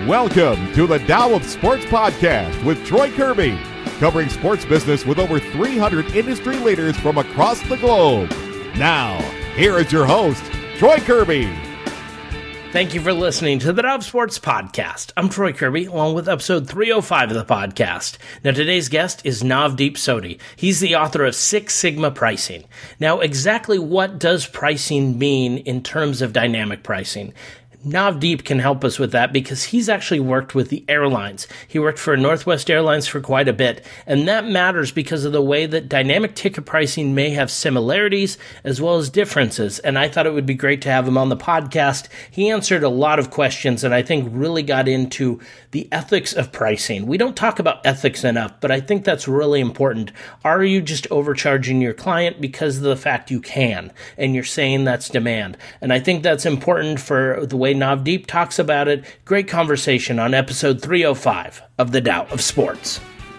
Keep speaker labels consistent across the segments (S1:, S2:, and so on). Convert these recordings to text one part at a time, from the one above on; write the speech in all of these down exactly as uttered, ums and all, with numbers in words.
S1: Welcome to the Dow of Sports podcast with Troy Kirby, covering sports business with over three hundred industry leaders from across the globe. Now, here is your host, Troy Kirby.
S2: Thank you for listening to the Dow of Sports podcast. I'm Troy Kirby, along with episode three oh five of the podcast. Now, today's guest is Navdeep Sodhi. He's the author of Six Sigma Pricing. Now, exactly what does pricing mean in terms of dynamic pricing? Navdeep can help us with that because he's actually worked with the airlines. He worked for Northwest Airlines for quite a bit, and that matters because of the way that dynamic ticket pricing may have similarities as well as differences, and I thought it would be great to have him on the podcast. He answered a lot of questions and I think really got into the ethics of pricing. We don't talk about ethics enough, but I think that's really important. Are you just overcharging your client because of the fact you can, and you're saying that's demand? And I think that's important for the way Navdeep talks about it. Great conversation on episode three oh five of the Dow of Sports.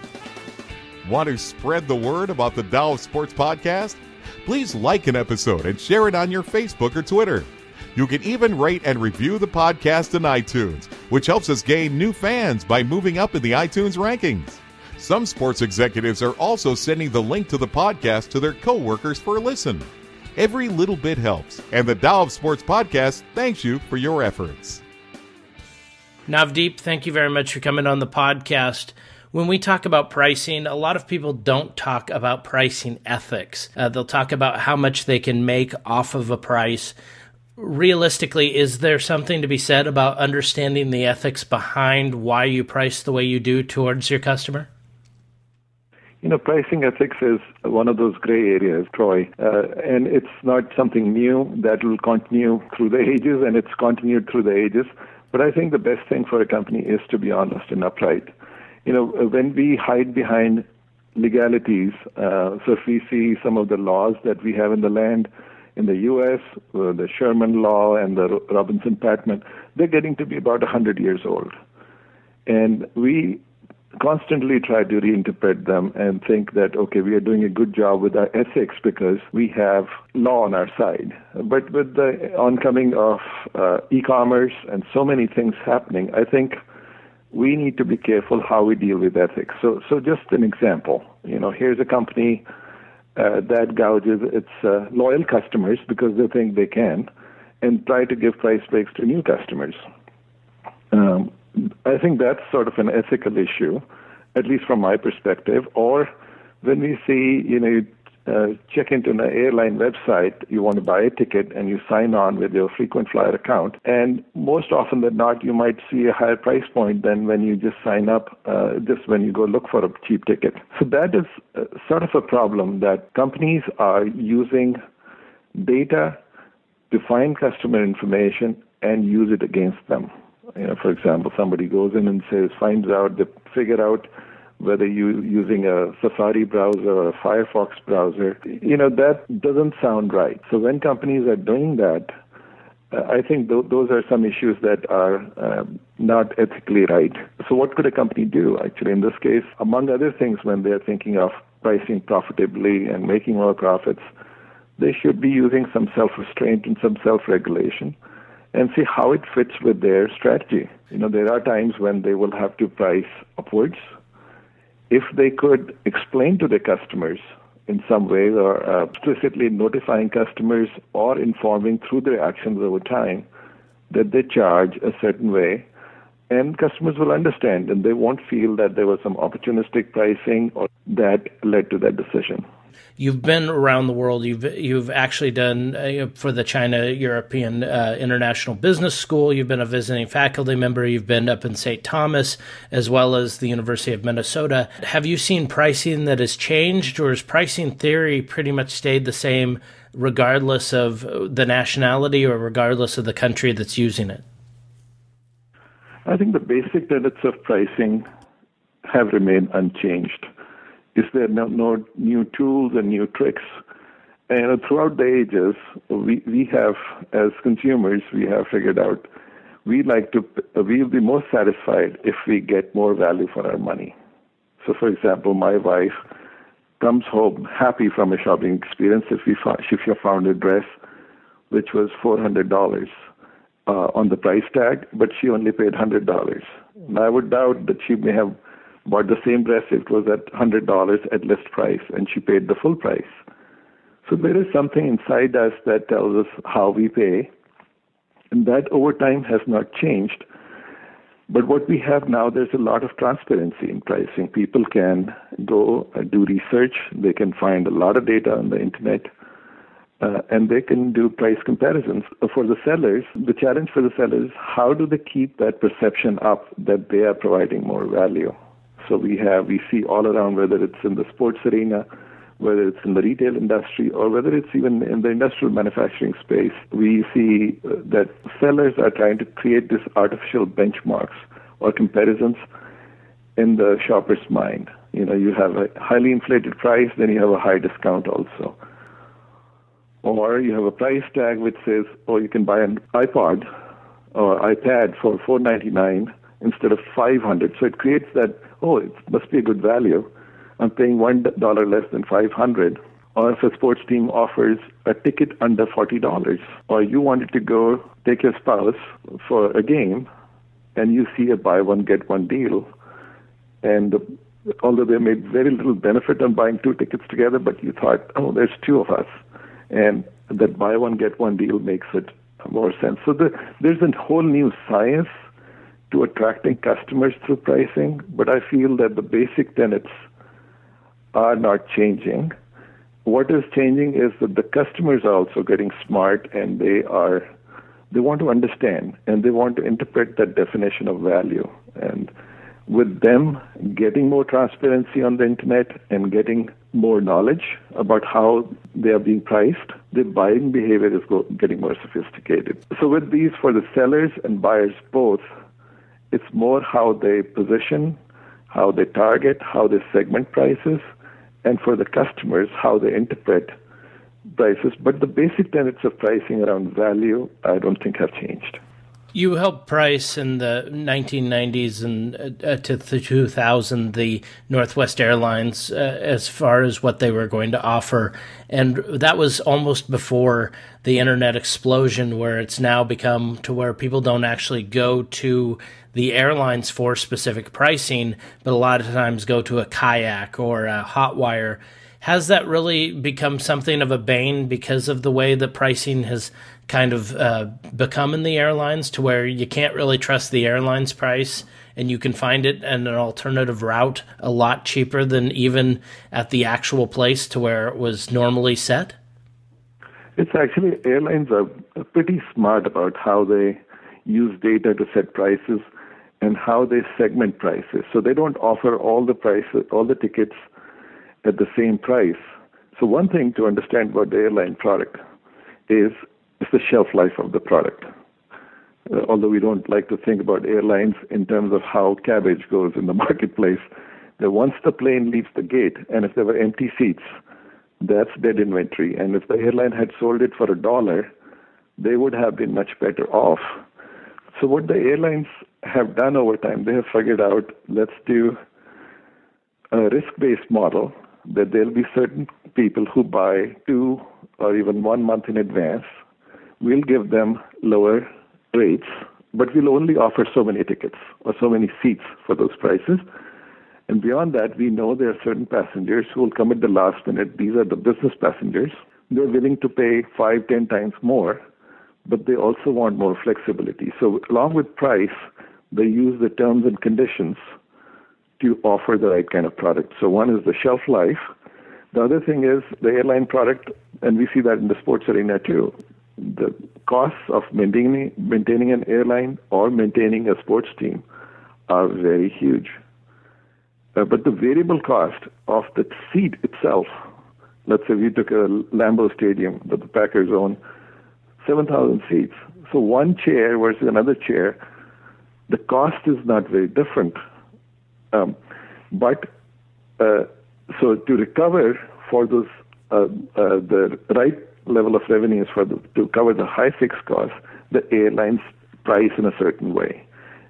S1: Want to spread the word about the Dow of Sports podcast? Please like an episode and share it on your Facebook or Twitter. You can even rate and review the podcast in iTunes, which helps us gain new fans by moving up in the iTunes rankings. Some sports executives are also sending the link to the podcast to their coworkers for a listen. Every little bit helps, and the Dow of Sports podcast thanks you for your efforts.
S2: Navdeep, thank you very much for coming on the podcast. When we talk about pricing, a lot of people don't talk about pricing ethics. Uh, they'll talk about how much they can make off of a price. Realistically, is there something to be said about understanding the ethics behind why you price the way you do towards your customer?
S3: You know, pricing ethics is one of those gray areas, Troy, uh, and it's not something new that will continue through the ages, and it's continued through the ages. But I think the best thing for a company is to be honest and upright. You know, when we hide behind legalities, uh, so if we see some of the laws that we have in the land in the U S, uh, the Sherman Law and the Robinson-Patman, they're getting to be about one hundred years old. And we constantly try to reinterpret them and think that, okay, we are doing a good job with our ethics because we have law on our side. But with the oncoming of uh, e-commerce and so many things happening, I think we need to be careful how we deal with ethics. So, so just an example, you know, here's a company uh, that gouges its uh, loyal customers because they think they can and try to give price breaks to new customers. Um, I think that's sort of an ethical issue, at least from my perspective. Or when we see, you know, you uh, check into an airline website, you want to buy a ticket and you sign on with your frequent flyer account. And most often than not, you might see a higher price point than when you just sign up, uh, just when you go look for a cheap ticket. So that is uh, sort of a problem that companies are using data to find customer information and use it against them. You know, for example, somebody goes in and says, finds out, they figure out whether you're using a Safari browser or a Firefox browser. You know, that doesn't sound right. So when companies are doing that, uh, I think th- those are some issues that are uh, not ethically right. So what could a company do, actually, in this case? Among other things, when they're thinking of pricing profitably and making more profits, they should be using some self-restraint and some self-regulation and see how it fits with their strategy. You know, there are times when they will have to price upwards. If they could explain to their customers in some way or uh, explicitly notifying customers or informing through their actions over time that they charge a certain way, and customers will understand and they won't feel that there was some opportunistic pricing or that led to that decision.
S2: You've been around the world. You've you've actually done uh, for the China European uh, International Business School. You've been a visiting faculty member. You've been up in Saint Thomas as well as the University of Minnesota. Have you seen pricing that has changed, or has pricing theory pretty much stayed the same regardless of the nationality or regardless of the country that's using it?
S3: I think the basic tenets of pricing have remained unchanged. Is there no, no new tools and new tricks? And throughout the ages, we, we have, as consumers, we have figured out we like to, we'll be most satisfied if we get more value for our money. So, for example, my wife comes home happy from a shopping experience if we found, if you found a dress which was four hundred dollars, uh, on the price tag, but she only paid one hundred dollars. And I would doubt that she may have bought the same dress if it was at one hundred dollars at list price, and she paid the full price. So there is something inside us that tells us how we pay, and that over time has not changed. But what we have now, there's a lot of transparency in pricing. People can go uh, do research. They can find a lot of data on the internet, uh, and they can do price comparisons. For the sellers, the challenge for the sellers, how do they keep that perception up that they are providing more value? So we have, we see all around, whether it's in the sports arena, whether it's in the retail industry, or whether it's even in the industrial manufacturing space, we see that sellers are trying to create these artificial benchmarks or comparisons in the shopper's mind. You know, you have a highly inflated price, then you have a high discount also. Or you have a price tag which says, oh, you can buy an iPod or iPad for four ninety-nine instead of five hundred. So it creates that, oh, it must be a good value. I'm paying one dollar less than five hundred. Or if a sports team offers a ticket under forty dollars, or you wanted to go take your spouse for a game, and you see a buy one, get one deal, and although they made very little benefit on buying two tickets together, but you thought, oh, there's two of us, and that buy one, get one deal makes it more sense. So the, there's a whole new science to attracting customers through pricing, but I feel that the basic tenets are not changing. What is changing is that the customers are also getting smart, and they are they want to understand, and they want to interpret that definition of value. And with them getting more transparency on the internet and getting more knowledge about how they are being priced, the buying behavior is go- getting more sophisticated. So with these, for the sellers and buyers both, it's more how they position, how they target, how they segment prices, and for the customers, how they interpret prices. But the basic tenets of pricing around value, I don't think have changed.
S2: You helped price in the nineteen nineties and uh, to the two thousand the Northwest Airlines uh, as far as what they were going to offer. And that was almost before the internet explosion, where it's now become to where people don't actually go to the airlines for specific pricing, but a lot of times go to a Kayak or a Hotwire. Has that really become something of a bane because of the way that pricing has kind of uh, become in the airlines, to where you can't really trust the airline's price, and you can find it in an alternative route a lot cheaper than even at the actual place to where it was normally set?
S3: It's actually, airlines are pretty smart about how they use data to set prices and how they segment prices. So they don't offer all the prices, all the tickets at the same price. So one thing to understand about the airline product is it's the shelf life of the product. Uh, although we don't like to think about airlines in terms of how cabbage goes in the marketplace, that once the plane leaves the gate, and if there were empty seats, that's dead inventory. And if the airline had sold it for a dollar, they would have been much better off. So what the airlines have done over time, they have figured out, let's do a risk-based model, that there'll be certain people who buy two or even one month in advance. We'll give them lower rates, but we'll only offer so many tickets or so many seats for those prices. And beyond that, we know there are certain passengers who will come at the last minute. These are the business passengers. They're willing to pay five, ten times more, but they also want more flexibility. So along with price, they use the terms and conditions to offer the right kind of product. So one is the shelf life. The other thing is the airline product, and we see that in the sports arena too. The costs of maintaining maintaining an airline or maintaining a sports team are very huge. Uh, but the variable cost of the seat itself, let's say we took a Lambeau Stadium that the Packers own, seven thousand seats. So one chair versus another chair, the cost is not very different. Um, but uh, so to recover for those uh, uh, the right level of revenues for the, to cover the high fixed costs, the airlines price in a certain way.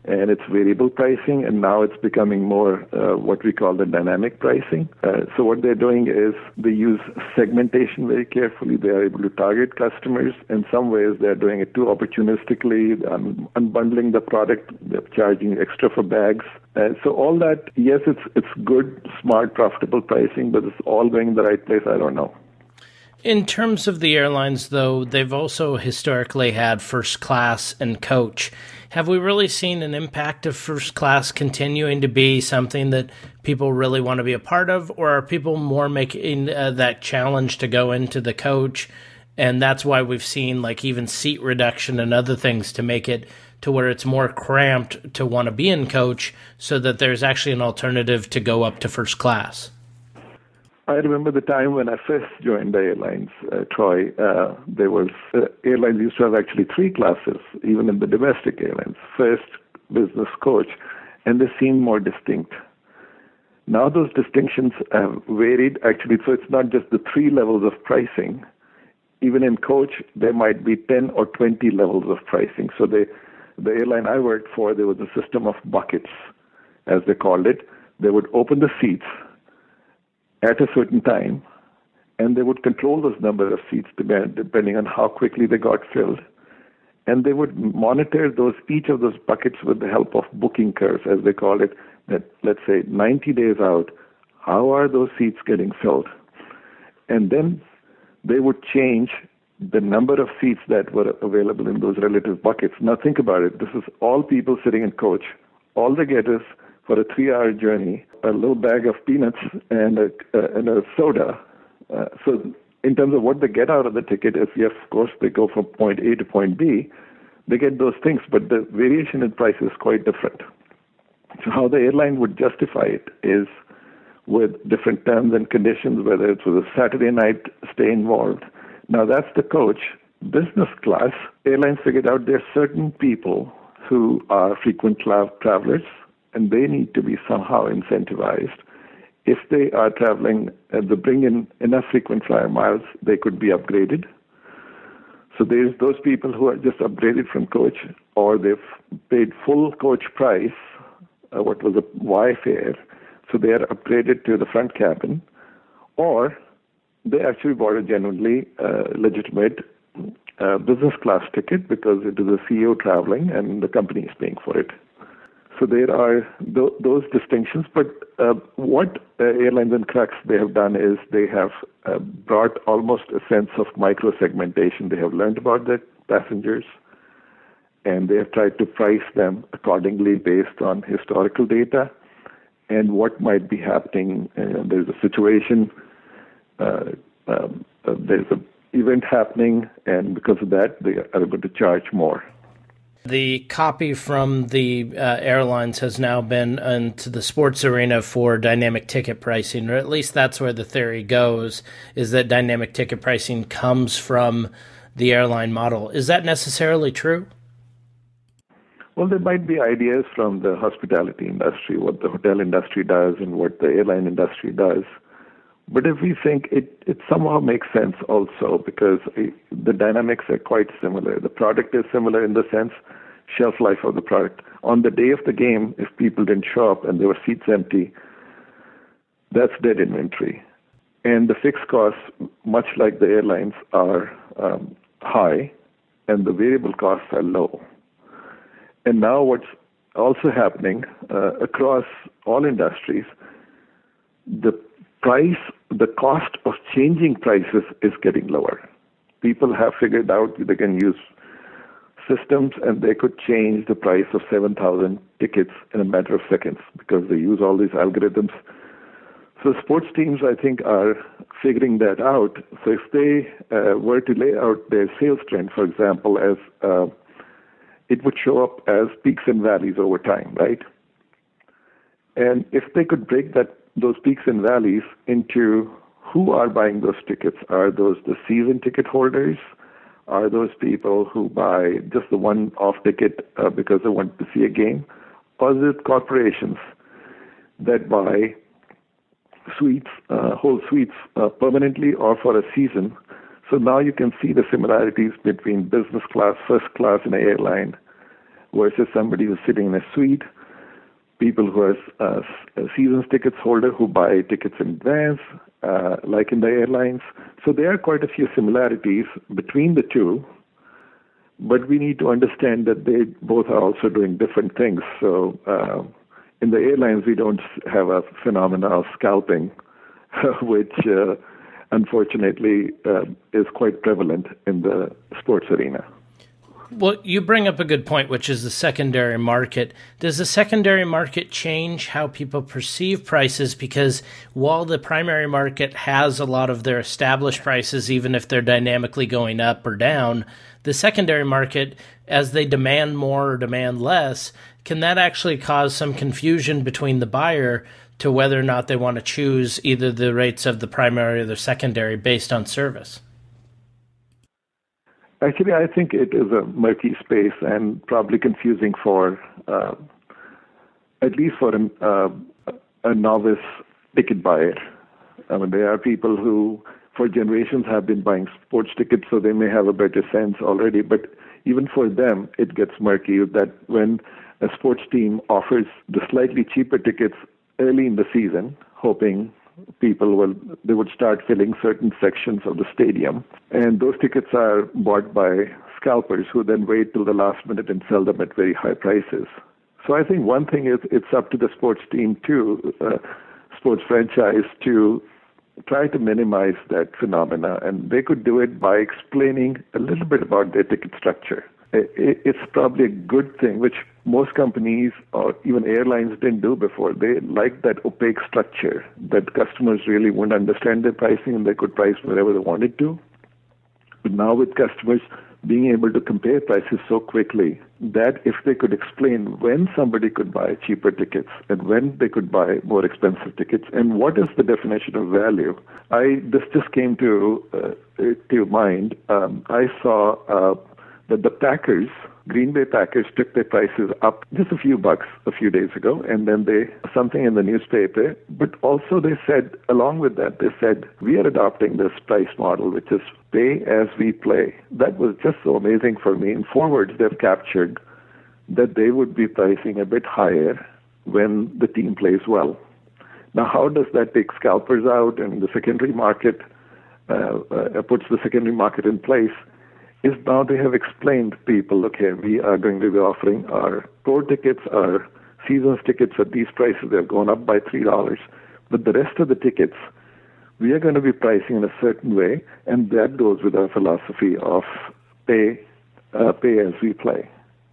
S3: and it's variable pricing, and now it's becoming more uh, what we call the dynamic pricing. Uh, so what they're doing is they use segmentation very carefully. They are able to target customers. In some ways, they're doing it too opportunistically, um, unbundling the product, they're charging extra for bags. Uh, so all that, yes, it's it's good, smart, profitable pricing, but it's all going in the right place, I don't know.
S2: In terms of the airlines, though, they've also historically had first class and coach. Have we really seen an impact of first class continuing to be something that people really want to be a part of, or are people more making uh, that challenge to go into the coach? And that's why we've seen like even seat reduction and other things to make it to where it's more cramped to want to be in coach so that there's actually an alternative to go up to first class.
S3: I remember the time when I first joined the airlines, uh, Troy. Uh, there was uh, airlines used to have actually three classes, even in the domestic airlines: first, business, coach, and they seemed more distinct. Now those distinctions have varied, actually, so it's not just the three levels of pricing. Even in coach, there might be ten or twenty levels of pricing. So they, the airline I worked for, there was a system of buckets, as they called it. They would open the seats at a certain time, and they would control those number of seats depending on how quickly they got filled. And they would monitor those each of those buckets with the help of booking curves, as they call it, that let's say ninety days out, how are those seats getting filled? And then they would change the number of seats that were available in those relative buckets. Now think about it. This is all people sitting in coach. All they get is, for a three-hour journey, a little bag of peanuts and a, uh, and a soda. Uh, so in terms of what they get out of the ticket, if yes, of course, they go from point A to point B, they get those things, but the variation in price is quite different. So how the airline would justify it is with different terms and conditions, whether it's with a Saturday night stay involved. Now that's the coach. Business class, airlines figured out there are certain people who are frequent tra- travelers, and they need to be somehow incentivized. If they are traveling, uh, they bring in enough frequent flyer miles, they could be upgraded. So there's those people who are just upgraded from coach, or they've paid full coach price, uh, what was a Y fare, so they are upgraded to the front cabin, or they actually bought a genuinely uh, legitimate uh, business class ticket because it is a C E O traveling and the company is paying for it. So there are th- those distinctions, but uh, what uh, airlines and crux they have done is they have uh, brought almost a sense of micro-segmentation. They have learned about their passengers, and they have tried to price them accordingly based on historical data and what might be happening. Uh, there's a situation, uh, um, uh, there's an event happening, and because of that, they are able to charge more.
S2: The copy from the uh, airlines has now been into the sports arena for dynamic ticket pricing, or at least that's where the theory goes, is that dynamic ticket pricing comes from the airline model. Is that necessarily true?
S3: Well, there might be ideas from the hospitality industry, what the hotel industry does and what the airline industry does. But if we think it, it somehow makes sense also, because the dynamics are quite similar. The product is similar in the sense, shelf life of the product. On the day of the game, if people didn't show up and there were seats empty, that's dead inventory. And the fixed costs, much like the airlines, are um, high, and the variable costs are low. And now what's also happening uh, across all industries, the price, the cost of changing prices is getting lower. People have figured out they can use systems and they could change the price of seven thousand tickets in a matter of seconds because they use all these algorithms. So sports teams, I think, are figuring that out. So if they uh, were to lay out their sales trend, for example, as uh, it would show up as peaks and valleys over time, right? And if they could break that those peaks and valleys into who are buying those tickets. Are those the season ticket holders? Are those people who buy just the one-off ticket uh, because they want to see a game? Or is it corporations that buy suites, uh, whole suites uh, permanently or for a season? So now you can see the similarities between business class, first class, and airline versus somebody who's sitting in a suite, people who are uh, seasons tickets holder who buy tickets in advance, uh, like in the airlines. So there are quite a few similarities between the two, but we need to understand that they both are also doing different things. So uh, in the airlines, we don't have a phenomenon of scalping, which uh, unfortunately uh, is quite prevalent in the sports arena.
S2: Well, you bring up a good point, which is the secondary market. Does the secondary market change how people perceive prices? Because while the primary market has a lot of their established prices, even if they're dynamically going up or down, the secondary market, as they demand more or demand less, can that actually cause some confusion between the buyer to whether or not they want to choose either the rates of the primary or the secondary based on service?
S3: Actually, I think it is a murky space and probably confusing for, uh, at least for an, uh, a novice ticket buyer. I mean, there are people who, for generations, have been buying sports tickets, so they may have a better sense already. But even for them, it gets murky that when a sports team offers the slightly cheaper tickets early in the season, hoping people will they would start filling certain sections of the stadium, and those tickets are bought by scalpers who then wait till the last minute and sell them at very high prices. So I think one thing is it's up to the sports team too, uh, sports franchise to try to minimize that phenomena, and they could do it by explaining a little bit about their ticket structure. It's probably a good thing, which most companies or even airlines didn't do before. They liked that opaque structure that customers really wouldn't understand their pricing and they could price wherever they wanted to. But now with customers being able to compare prices so quickly, that if they could explain when somebody could buy cheaper tickets and when they could buy more expensive tickets and what is the definition of value. I this just came to uh, to mind. Um, I saw uh, that the Packers, Green Bay Packers, took their prices up just a few bucks a few days ago, and then they something in the newspaper. But also they said, along with that, they said, we are adopting this price model, which is pay as we play. That was just so amazing for me. In four words, they've captured that they would be pricing a bit higher when the team plays well. Now, how does that take scalpers out and the secondary market, uh, uh, puts the secondary market in place? Is now they have explained to people, okay, we are going to be offering our tour tickets, our seasons tickets at these prices. They've gone up by three dollars. But the rest of the tickets, we are going to be pricing in a certain way, and that goes with our philosophy of pay, uh, pay as we play.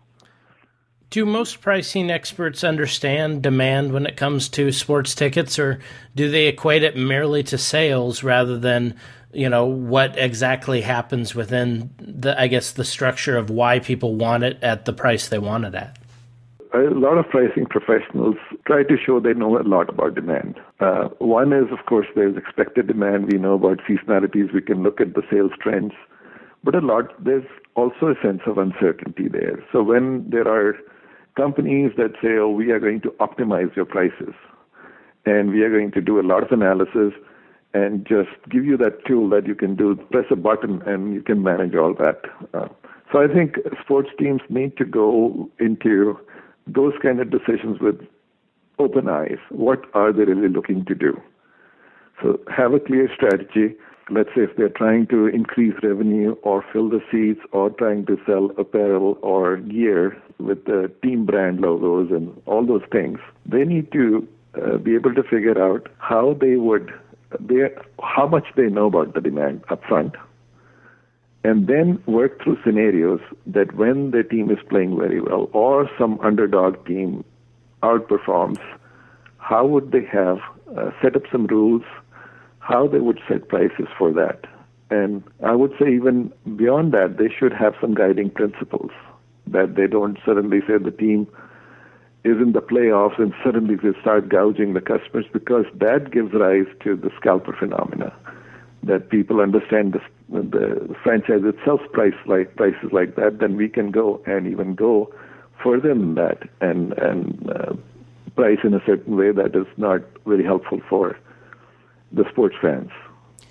S2: Do most pricing experts understand demand when it comes to sports tickets, or do they equate it merely to sales rather than, you know, what exactly happens within the, I guess, the structure of why people want it at the price they want it at?
S3: A lot of pricing professionals try to show they know a lot about demand. Uh, one is, of course, there's expected demand. We know about seasonalities. We can look at the sales trends. But a lot, there's also a sense of uncertainty there. So when there are companies that say, oh, we are going to optimize your prices, and we are going to do a lot of analysis and just give you that tool that you can do, press a button, and you can manage all that. Uh, so I think sports teams need to go into those kind of decisions with open eyes. What are they really looking to do? So have a clear strategy. Let's say if they're trying to increase revenue or fill the seats or trying to sell apparel or gear with the team brand logos and all those things, they need to uh, be able to figure out how they would, they, how much they know about the demand up front, and then work through scenarios that when their team is playing very well or some underdog team outperforms, how would they have uh, set up some rules, how they would set prices for that. And I would say even beyond that, they should have some guiding principles, that they don't suddenly say the team is in the playoffs and suddenly they start gouging the customers, because that gives rise to the scalper phenomena, that people understand the, the franchise itself price like prices like that, then we can go and even go further than that and, and uh, price in a certain way that is not very helpful for the sports fans.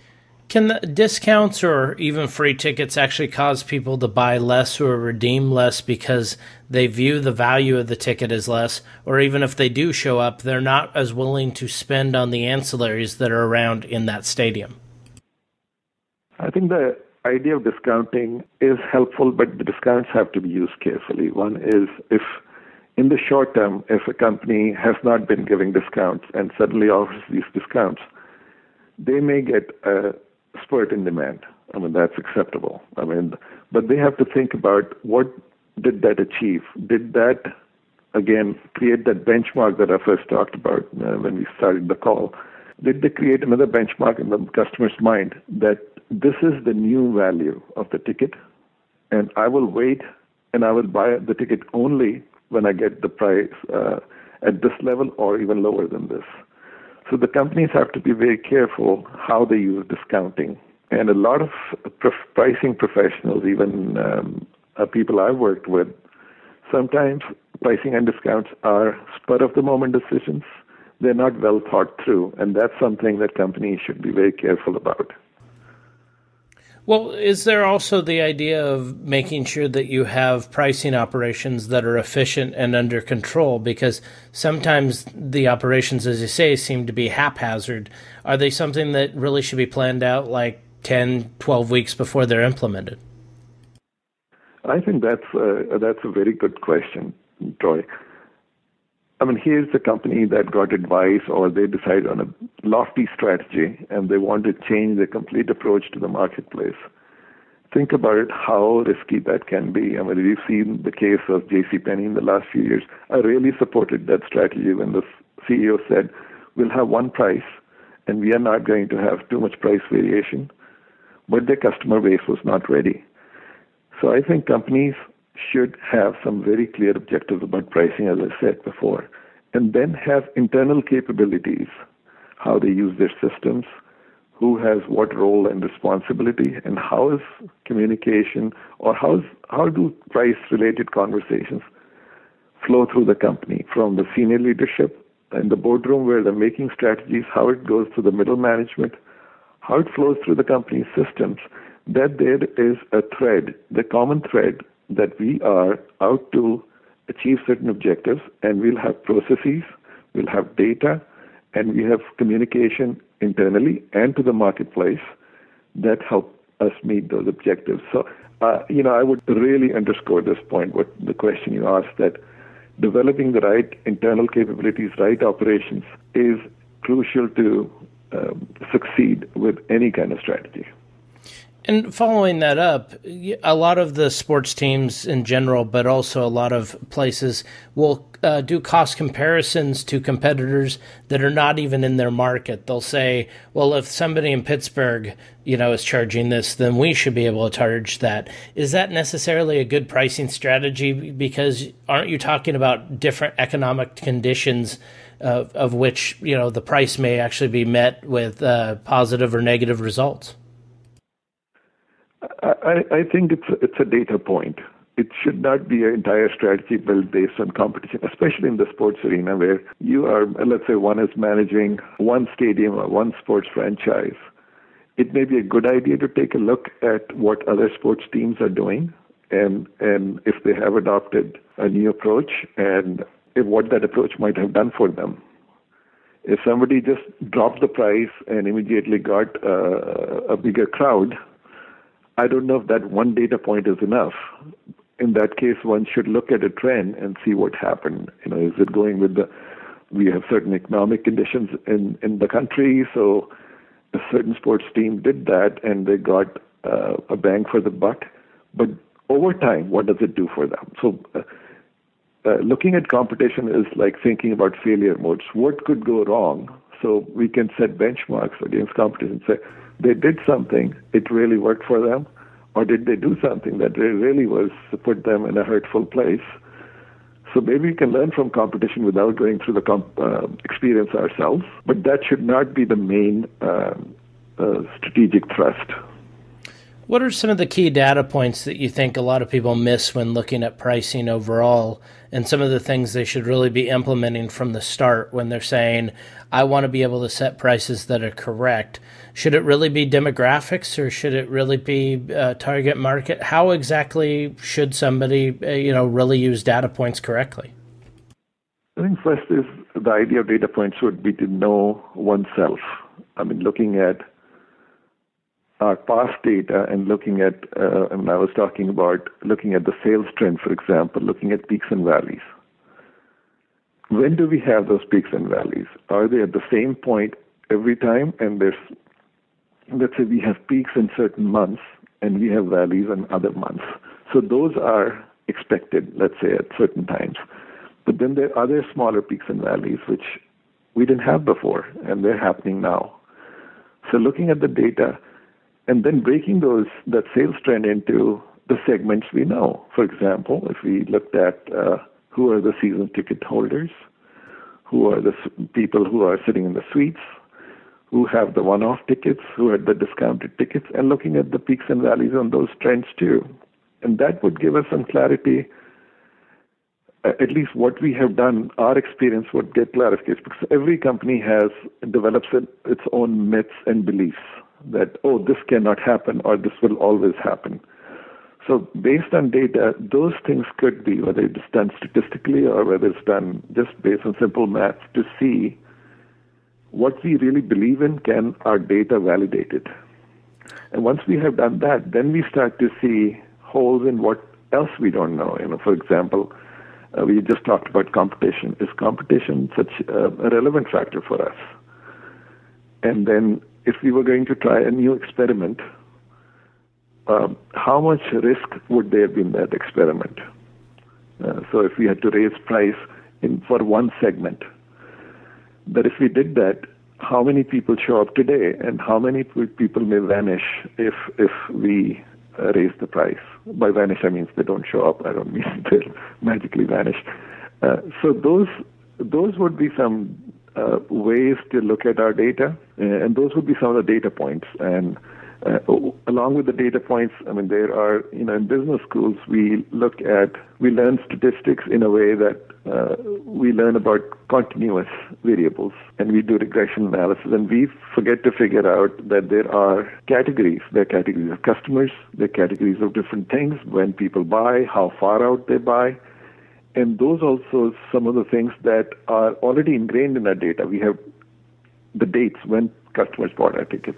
S2: Can the discounts or even free tickets actually cause people to buy less or redeem less because they view the value of the ticket as less, or even if they do show up, they're not as willing to spend on the ancillaries that are around in that stadium?
S3: I think the idea of discounting is helpful, but the discounts have to be used carefully. One is if in the short term, if a company has not been giving discounts and suddenly offers these discounts, they may get a spurt in demand. I mean, that's acceptable. I mean, but they have to think about what did that achieve? Did that, again, create that benchmark that I first talked about uh, when we started the call? Did they create another benchmark in the customer's mind that this is the new value of the ticket, and I will wait and I will buy the ticket only when I get the price uh, at this level or even lower than this? So the companies have to be very careful how they use discounting. And a lot of pricing professionals, even um, uh, people I've worked with, sometimes pricing and discounts are spur-of-the-moment decisions. They're not well thought through, and that's something that companies should be very careful about.
S2: Well, is there also the idea of making sure that you have pricing operations that are efficient and under control? Because sometimes the operations, as you say, seem to be haphazard. Are they something that really should be planned out like ten, twelve weeks before they're implemented?
S3: I think that's a, that's a very good question, Troy. I mean, here's a company that got advice or they decided on a lofty strategy and they want to change their complete approach to the marketplace. Think about it, how risky that can be. I mean, we've seen the case of JCPenney in the last few years. I really supported that strategy when the C E O said, we'll have one price and we are not going to have too much price variation, but their customer base was not ready. So I think companies should have some very clear objectives about pricing, as I said before, and then have internal capabilities, how they use their systems, who has what role and responsibility, and how is communication or how, is, how do price-related conversations flow through the company from the senior leadership in the boardroom where they're making strategies, how it goes to the middle management, how it flows through the company's systems, that there is a thread, the common thread, that we are out to achieve certain objectives, and we'll have processes, we'll have data, and we have communication internally and to the marketplace that help us meet those objectives. So, uh, you know, I would really underscore this point, what the question you asked, that developing the right internal capabilities, right operations, is crucial to um, succeed with any kind of strategy.
S2: And following that up, a lot of the sports teams in general, but also a lot of places will uh, do cost comparisons to competitors that are not even in their market. They'll say, well, if somebody in Pittsburgh, you know, is charging this, then we should be able to charge that. Is that necessarily a good pricing strategy? Because aren't you talking about different economic conditions uh, of which, you know, the price may actually be met with uh, positive or negative results?
S3: I, I think it's a, it's a data point. It should not be an entire strategy built based on competition, especially in the sports arena where you are, let's say one is managing one stadium or one sports franchise. It may be a good idea to take a look at what other sports teams are doing and, and if they have adopted a new approach and if what that approach might have done for them. If somebody just dropped the price and immediately got uh, a bigger crowd, I don't know if that one data point is enough. In that case, one should look at a trend and see what happened. You know, is it going with the, we have certain economic conditions in, in the country, so a certain sports team did that and they got uh, a bang for the buck. But over time, what does it do for them? So uh, uh, looking at competition is like thinking about failure modes. What could go wrong? So we can set benchmarks against competition and say, they did something, it really worked for them, or did they do something that really was to put them in a hurtful place? So maybe we can learn from competition without going through the comp- uh, experience ourselves, but that should not be the main uh, uh, strategic thrust.
S2: What are some of the key data points that you think a lot of people miss when looking at pricing overall, and some of the things they should really be implementing from the start when they're saying, I want to be able to set prices that are correct? Should it really be demographics, or should it really be uh, target market? How exactly should somebody uh, you know, really use data points correctly?
S3: I think first is the idea of data points would be to know oneself. I mean, looking at our past data and looking at, uh, I mean, I was talking about looking at the sales trend, for example, looking at peaks and valleys. When do we have those peaks and valleys? Are they at the same point every time? And there's, let's say we have peaks in certain months and we have valleys in other months. So those are expected, let's say, at certain times. But then there are other smaller peaks and valleys which we didn't have before, and they're happening now. So looking at the data, and then breaking those that sales trend into the segments we know. For example, if we looked at uh, who are the season ticket holders, who are the people who are sitting in the suites, who have the one-off tickets, who are the discounted tickets, and looking at the peaks and valleys on those trends too. And that would give us some clarity. Uh, at least what we have done, our experience would get clarification, because every company has develops it, its own myths and beliefs that, oh, this cannot happen or this will always happen. So based on data, those things could be, whether it's done statistically or whether it's done just based on simple math, to see what we really believe in, can our data validate it. And once we have done that, then we start to see holes in what else we don't know. You know, for example, uh, we just talked about competition. Is competition such a, a relevant factor for us? And then if we were going to try a new experiment, um, how much risk would there be in that experiment? Uh, so if we had to raise price in for one segment, that if we did that, how many people show up today and how many people may vanish if if we uh, raise the price? By vanish, I mean they don't show up. I don't mean they magically vanish. Uh, so those those would be some Uh, ways to look at our data, uh, and those would be some of the data points. And uh, along with the data points, I mean, there are, you know, in business schools, we look at, we learn statistics in a way that uh, we learn about continuous variables, and we do regression analysis, and we forget to figure out that there are categories. There are categories of customers, there are categories of different things, when people buy, how far out they buy. And those also some of the things that are already ingrained in our data. We have the dates when customers bought our tickets.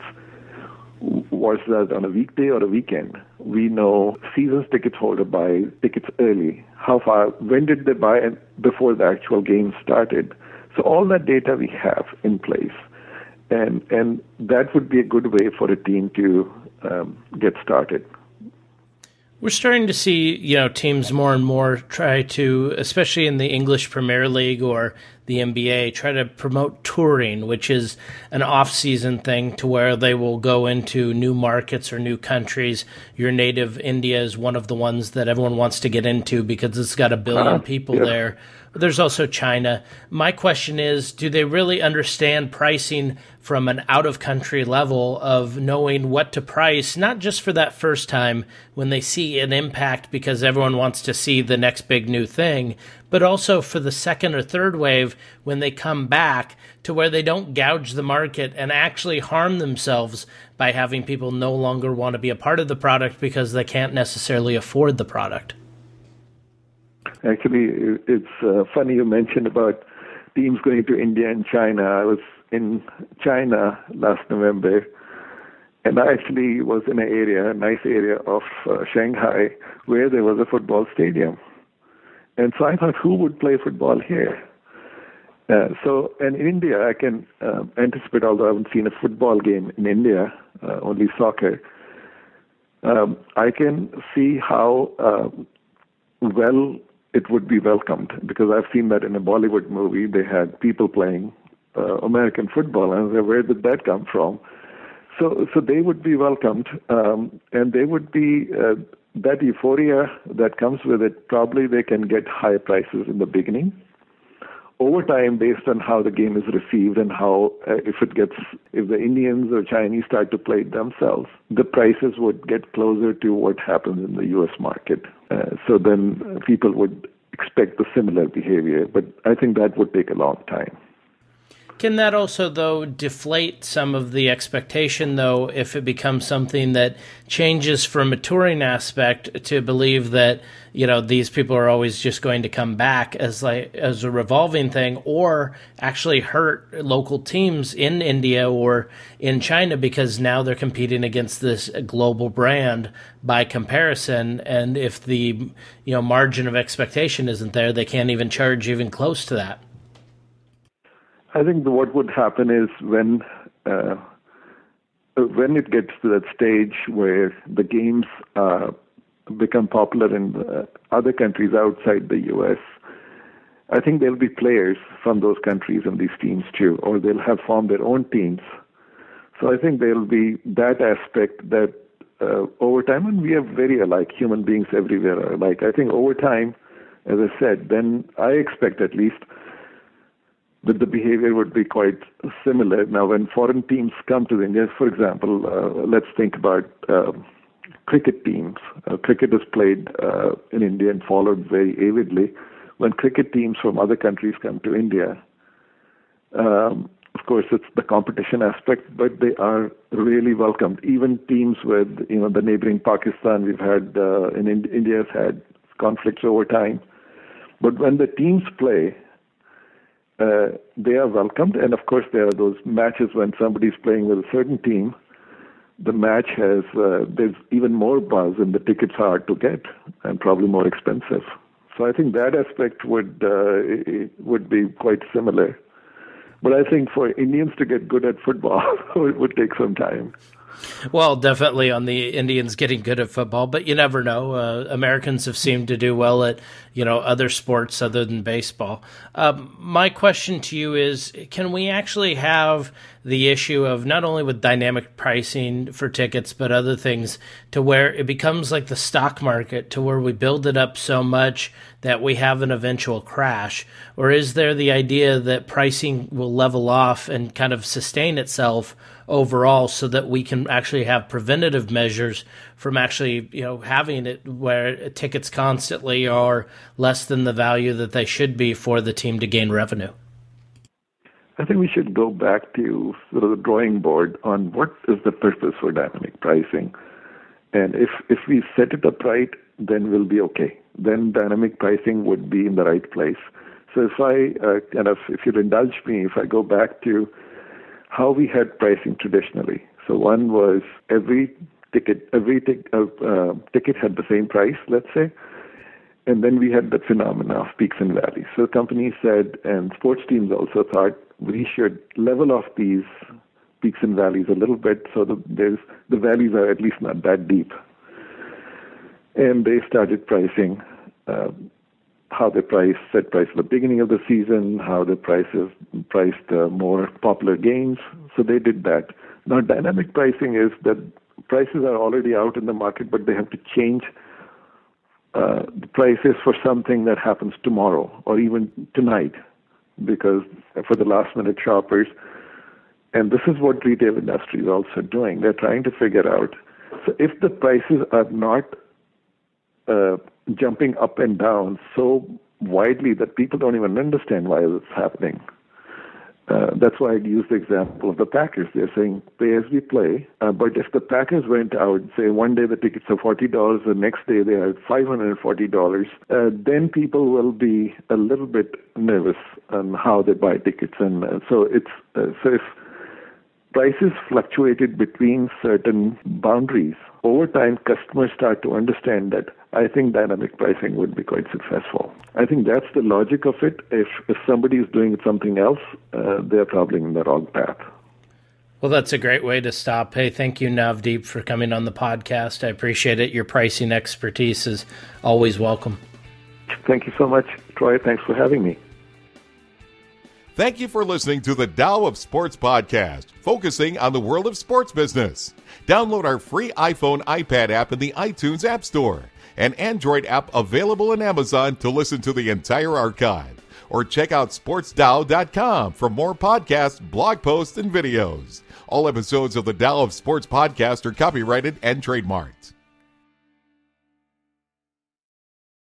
S3: Was that on a weekday or a weekend? We know seasons tickets holder buy tickets early. How far, when did they buy and before the actual game started? So all that data we have in place. And, and that would be a good way for a team to um, get started.
S2: We're starting to see, you know, teams more and more try to, especially in the English Premier League or the N B A, try to promote touring, which is an off-season thing to where they will go into new markets or new countries. Your native India is one of the ones that everyone wants to get into because it's got a billion uh, people yeah. there. But there's also China. My question is, do they really understand pricing from an out-of-country level of knowing what to price, not just for that first time when they see an impact because everyone wants to see the next big new thing, but also for the second or third wave when they come back to where they don't gouge the market and actually harm themselves by having people no longer want to be a part of the product because they can't necessarily afford the product?
S3: Actually, it's uh, funny you mentioned about teams going to India and China. I was in China last November, and I actually was in an area, a nice area of uh, Shanghai, where there was a football stadium. And so I thought, who would play football here? Uh, so, and in India, I can uh, anticipate, although I haven't seen a football game in India, uh, only soccer, um, I can see how uh, well it would be welcomed, because I've seen that in a Bollywood movie. They had people playing uh, American football, and I said, where did that come from? So, so they would be welcomed, um, and they would be uh, that euphoria that comes with it. Probably they can get high prices in the beginning, over time, based on how the game is received and how, uh, if it gets, if the Indians or Chinese start to play it themselves, the prices would get closer to what happens in the U S market. Uh, so then people would expect the similar behavior, but I think that would take a long time.
S2: Can that also, though, deflate some of the expectation, though, if it becomes something that changes from a touring aspect to believe that, you know, these people are always just going to come back as like as a revolving thing, or actually hurt local teams in India or in China because now they're competing against this global brand by comparison, and if the, you know, margin of expectation isn't there, they can't even charge even close to that?
S3: I think what would happen is when uh, when it gets to that stage where the games uh, become popular in uh, other countries outside the U S, I think there'll be players from those countries and these teams too, or they'll have formed their own teams. So I think there'll be that aspect that uh, over time, and we are very alike, human beings everywhere are alike. I think over time, as I said, then I expect at least that the behavior would be quite similar. Now, when foreign teams come to India, for example, uh, let's think about uh, cricket teams. Uh, cricket is played uh, in India and followed very avidly. When cricket teams from other countries come to India, um, of course, it's the competition aspect, but they are really welcomed. Even teams with, you know, the neighboring Pakistan, we've had, uh, in in- India's had conflicts over time. But when the teams play, Uh, they are welcomed, and of course there are those matches when somebody's playing with a certain team. The match has uh, there's even more buzz, and the tickets are hard to get and probably more expensive. So I think that aspect would uh, would be quite similar. But I think for Indians to get good at football, it would take some time.
S2: Well, definitely on the Indians getting good at football, but you never know. Uh, Americans have seemed to do well at, you know, other sports other than baseball. Um, my question to you is, can we actually have the issue of not only with dynamic pricing for tickets, but other things to where it becomes like the stock market, to where we build it up so much that we have an eventual crash? Or is there the idea that pricing will level off and kind of sustain itself overall so that we can actually have preventative measures from actually, you know, having it where tickets constantly are less than the value that they should be for the team to gain revenue?
S3: I think we should go back to sort of the drawing board on what is the purpose for dynamic pricing. And if, if we set it up right, then we'll be okay. Then dynamic pricing would be in the right place. So if I uh, kind of, if you'll indulge me, if I go back to how we had pricing traditionally. So one was every ticket, every tic, uh, uh, ticket had the same price, let's say, and then we had the phenomena of peaks and valleys. So companies said, and sports teams also thought, we should level off these peaks and valleys a little bit so that there's, the valleys are at least not that deep. And they started pricing uh, how they price, set price at the beginning of the season, how the prices priced uh, more popular games. So they did that. Now, dynamic pricing is that prices are already out in the market, but they have to change uh, the prices for something that happens tomorrow or even tonight, because for the last minute shoppers, and this is what retail industry is also doing. They're trying to figure out, so if the prices are not uh, jumping up and down so widely that people don't even understand why it's happening. Uh, that's why I use the example of the Packers. They're saying pay as we play, uh, but if the Packers went out, say one day the tickets are forty dollars, the next day they are five hundred forty dollars, uh, then people will be a little bit nervous on how they buy tickets. And uh, so it's uh, so if prices fluctuated between certain boundaries, over time customers start to understand that I think dynamic pricing would be quite successful. I think that's the logic of it. If, if somebody is doing something else, uh, they're probably in the wrong path.
S2: Well, that's a great way to stop. Hey, thank you, Navdeep, for coming on the podcast. I appreciate it. Your pricing expertise is always welcome.
S3: Thank you so much, Troy. Thanks for having me.
S1: Thank you for listening to the Tao of Sports podcast, focusing on the world of sports business. Download our free iPhone, iPad app in the iTunes App Store, an Android app available on Amazon to listen to the entire archive. or check out sports dow dot com for more podcasts, blog posts, and videos. All episodes of the Dow of Sports podcast are copyrighted and trademarked.